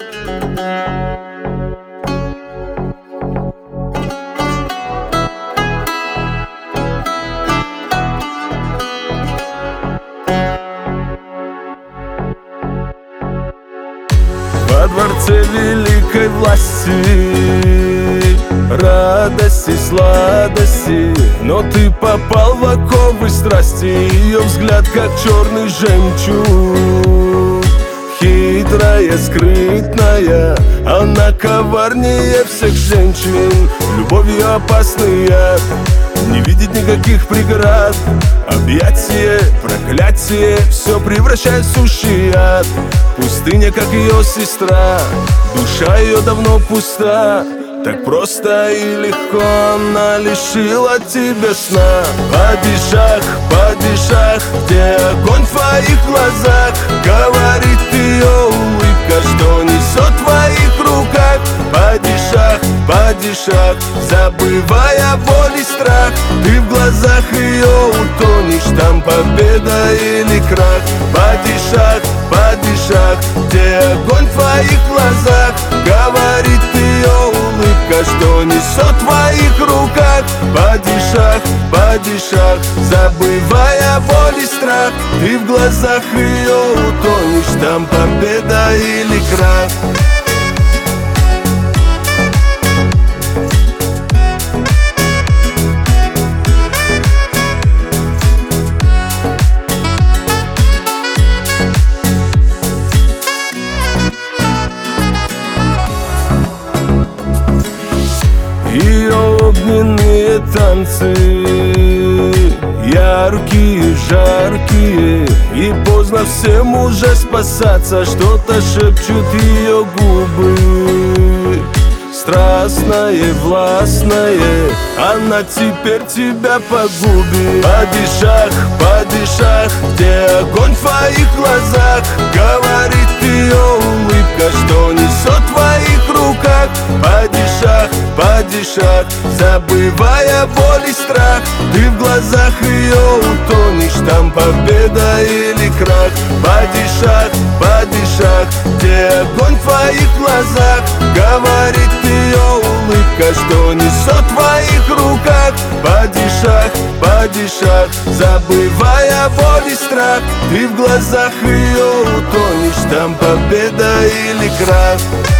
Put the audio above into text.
Во дворце великой власти, радости, сладости, но ты попал в оковы страсти. Ее взгляд, как черный жемчуг, хитрая, скрытная, она коварнее всех женщин. Любовью опасный яд, не видит никаких преград. Объятие, проклятие, все превращает в сущий ад. Пустыня, как ее сестра, душа ее давно пуста. Так просто и легко она лишила тебя сна. Падишах, где огонь в твоих глазах? Говорит ее улыбка, что несет в твоих руках. Падишах, забывая боль и страх, ты в глазах ее утонешь, там победа или крах. Падишах, где огонь в твоих глазах? Говорит ее улыбка, что несет в твоих руках. Падишах, забывая боль и страх, ты в глазах ее утонешь, там победа или крах. Ее огненные танцы, яркие, жаркие, и поздно всем уже спасаться. Что-то шепчут ее губы, страстное, властное, она теперь тебя погубит. Падишах, где огонь в твоих глазах? Говорит ее улыбка, что несет в твоих руках. Падишах, забывая боль и страх, ты в глазах ее утонешь, там победа или крах. Падишах, где огонь в твоих глазах? Говорит ее улыбка, что несет в твоих руках. Падишах, забывая боль и страх, ты в глазах ее утонешь, там победа или крах.